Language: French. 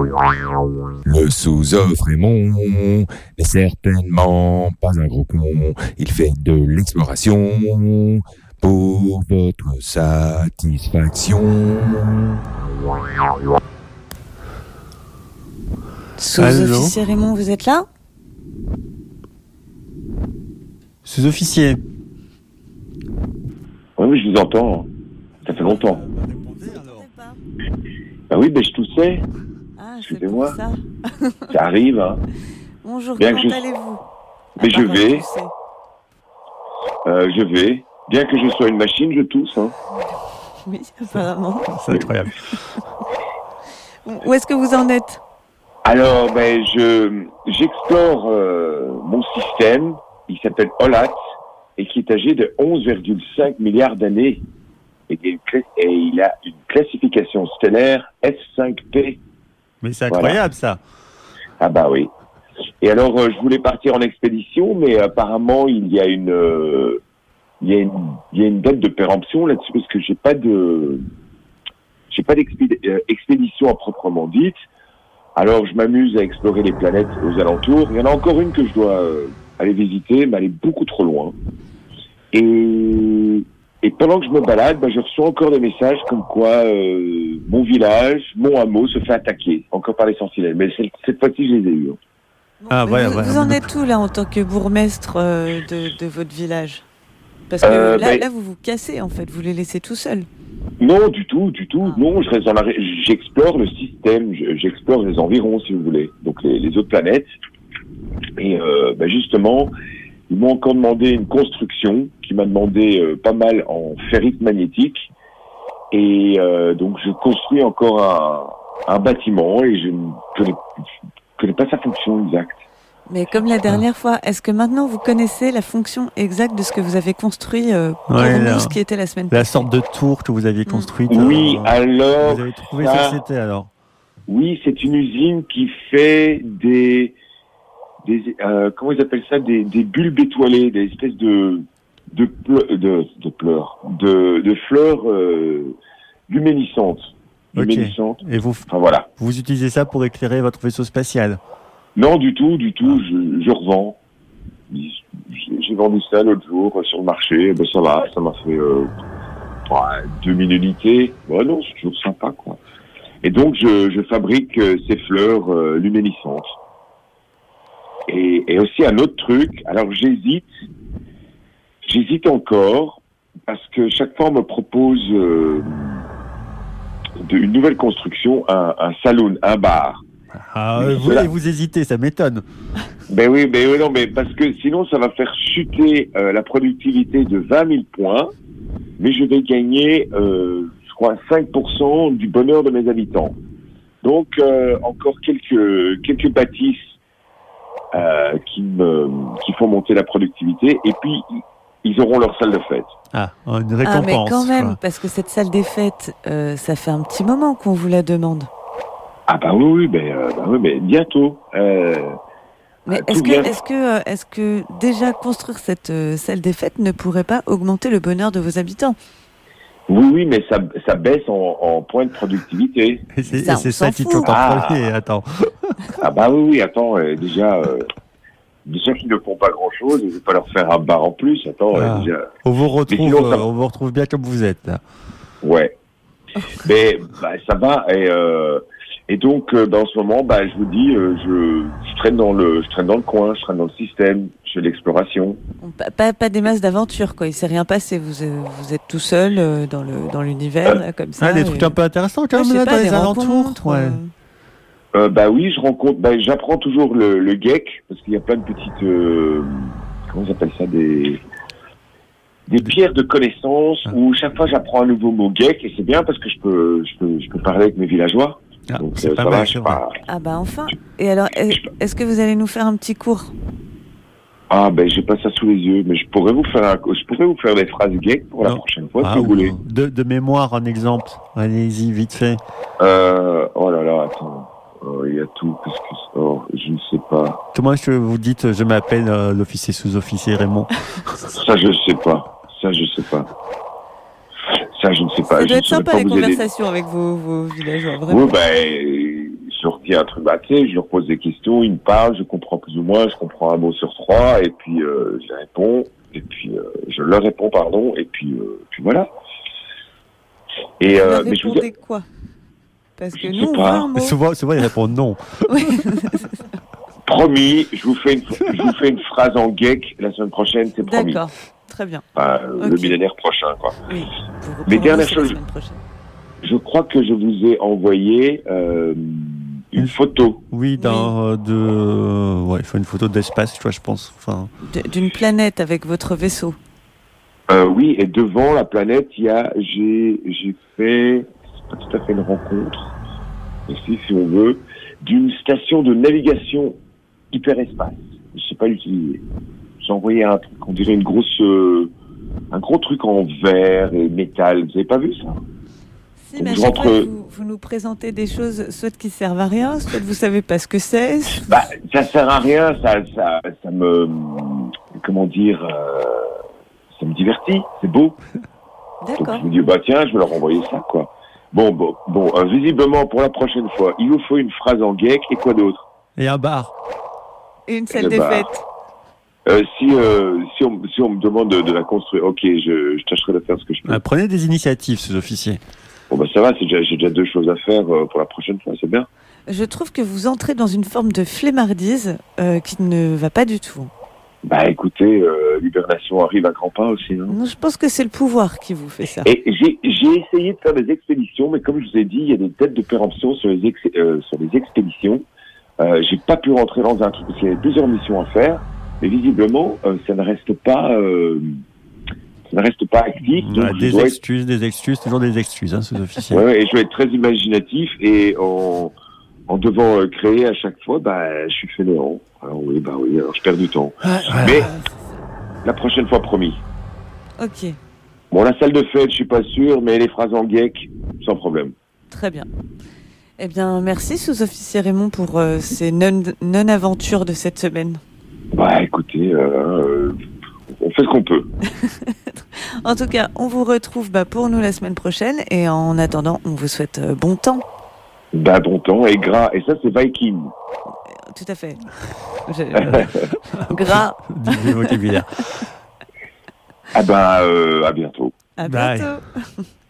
Le sous-off Raymond n'est certainement pas un gros con. Il fait de l'exploration pour votre satisfaction. Sous-officier Raymond, vous êtes là ? Sous-officier. Oui, je vous entends. Ça fait longtemps. Bah oui, je toussais. Ah, excusez-moi. Ça. Ça arrive, hein. Bonjour, bien comment allez-vous ? Mais je vais. Bien que je sois une machine, je tousse, hein. Oui, apparemment. C'est incroyable. Où est-ce que vous en êtes ? Alors, j'explore mon système. Il s'appelle OLAT et qui est âgé de 11,5 milliards d'années. Et il a une classification stellaire F5P. Mais c'est incroyable, ça. Ah bah oui. Et alors, je voulais partir en expédition, mais apparemment, il y a une date de péremption là-dessus, parce que j'ai pas d'expédition à proprement dite. Alors, je m'amuse à explorer les planètes aux alentours. Il y en a encore une que je dois aller visiter, mais elle est beaucoup trop loin. Et pendant que je me balade, je reçois encore des messages comme quoi mon village, mon hameau se fait attaquer, encore par les sentinelles. Mais cette fois-ci, je les ai eus. Vous en êtes où, là, en tant que bourgmestre de votre village ? Parce que là, vous vous cassez, en fait. Vous les laissez tout seuls. Non, du tout. Non, je reste j'explore le système, j'explore les environs, si vous voulez. Donc, les autres planètes. Et justement, ils m'ont encore demandé une construction qui m'a demandé pas mal en ferrite magnétique. Et donc, je construis encore un bâtiment et je ne connais pas sa fonction exacte. Mais comme la dernière fois, est-ce que maintenant vous connaissez la fonction exacte de ce que vous avez construit pour nous, ce qui était la semaine passée ? La sorte de tour que vous aviez construite. Oui, alors... Vous avez trouvé ce que c'était, alors ? Oui, c'est une usine qui fait des comment ils appellent ça, des bulbes étoilées, des espèces de fleurs luminescentes. Ok. Et vous utilisez ça pour éclairer votre vaisseau spatial ? Non, du tout. Je revends. J'ai vendu ça l'autre jour sur le marché. Ça va, ça m'a fait 2000 unités. Non, c'est toujours sympa, quoi. Et donc, je fabrique ces fleurs luminescentes. Et aussi un autre truc. Alors, j'hésite encore parce que chaque fois on me propose une nouvelle construction, un saloon, un bar. Vous hésitez, ça m'étonne. Oui, non, mais parce que sinon ça va faire chuter la productivité de 20 000 points, mais je vais gagner, je crois, 5% du bonheur de mes habitants. Donc encore quelques bâtisses qui font monter la productivité, et puis ils auront leur salle de fête. Une récompense. Mais quand même, parce que cette salle des fêtes, ça fait un petit moment qu'on vous la demande. Oui, mais bientôt. Mais est-ce que déjà construire cette salle des fêtes ne pourrait pas augmenter le bonheur de vos habitants ? Oui, mais ça baisse en points de productivité. Et c'est ça qui compte en premier, attends. Oui, attends, déjà qu'ils ne font pas grand-chose, je ne vais pas leur faire un bar en plus, déjà... On vous retrouve bien comme vous êtes, là. Ouais. Mais ça va, et donc en ce moment, je vous dis, je traîne dans le coin, je traîne dans le système, je fais de l'exploration. Pas des masses d'aventures, quoi. Il s'est rien passé. Vous êtes tout seul dans l'univers, là, comme ça. Des trucs un peu intéressants quand même, dans les alentours. Oui, je rencontre. J'apprends toujours le geek parce qu'il y a plein de petites. Comment on appelle ça, des pierres de connaissances où chaque fois j'apprends un nouveau mot geek, et c'est bien parce que je peux parler avec mes villageois. Donc c'est ça pas va, mal, je sais pas. Enfin. Et alors, est-ce que vous allez nous faire un petit cours ? J'ai pas ça sous les yeux, mais je pourrais vous faire des phrases geek pour la prochaine fois si vous voulez. De mémoire, un exemple. Allez-y, vite fait. Oh là là, attends. Il y a tout, je ne sais pas. Comment est-ce que vous dites je m'appelle l'officier sous-officier Raymond ? Ça, je sais pas. Ça, je ne sais pas. Ça doit être sympa, les conversations avec vos villageois, vraiment. Oui, sorti un truc, tu sais, je leur pose des questions, ils me parlent, je comprends plus ou moins, je comprends un mot sur 3, et puis je réponds, et puis je leur réponds, pardon, et puis voilà. Et vous leur mais je vous dis, quoi? Parce que je nous, sais on pas. veut un mot. Souvent, ils répondent non. Oui. Promis, je vous fais une phrase en geek la semaine prochaine, c'est promis. D'accord, très bien. Le millénaire prochain, quoi. Oui. Mais dernière la chose, semaine prochaine. je crois que je vous ai envoyé une photo. Oui, il faut une photo d'espace, tu vois, je pense. Enfin... D'une planète avec votre vaisseau. Oui, et devant la planète, j'ai fait, c'est pas tout à fait une rencontre, ici, si on veut, d'une station de navigation hyperespace. Je sais pas l'utiliser. J'ai envoyé un truc, on dirait un gros truc en verre et métal. Vous avez pas vu ça? Si, mais à chaque fois, vous nous présentez des choses, soit qui servent à rien, soit vous savez pas ce que c'est. Bah, ça sert à rien, ça me, comment dire, ça me divertit, c'est beau. D'accord. Donc je me dis, tiens, je vais leur envoyer ça, quoi. Bon, visiblement, pour la prochaine fois, il vous faut une phrase en geek et quoi d'autre? Et un bar. Et une salle des fêtes. Si on me demande de la construire, ok, je tâcherai de faire ce que je peux. Prenez des initiatives, sous-officier. Bon, ça va, j'ai déjà 2 choses à faire pour la prochaine fois, c'est bien. Je trouve que vous entrez dans une forme de flemmardise qui ne va pas du tout. Bah écoutez, l'hibernation arrive à grands pas aussi. Non, je pense que c'est le pouvoir qui vous fait ça. Et j'ai essayé de faire des expéditions, mais comme je vous ai dit, il y a des dates de péremption sur les expéditions. J'ai pas pu rentrer dans un truc parce qu'il y avait plusieurs missions à faire, mais visiblement, ça ne reste pas actif. Donc des excuses, toujours des excuses, sous-officier. Ouais, et je vais être très imaginatif et en devant créer à chaque fois, je suis fainéant. Alors oui, alors je perds du temps. Mais la prochaine fois, promis. Ok. Bon, la salle de fête, je suis pas sûr, mais les phrases en geek, sans problème. Très bien. Eh bien, merci sous-officier Raymond pour ces non-aventures de cette semaine. Écoutez, on fait ce qu'on peut. En tout cas, on vous retrouve pour nous la semaine prochaine et en attendant, on vous souhaite bon temps. Bon temps et gras, et ça c'est Viking. Tout à fait. Gras. Du vocabulaire. À bientôt. À bientôt.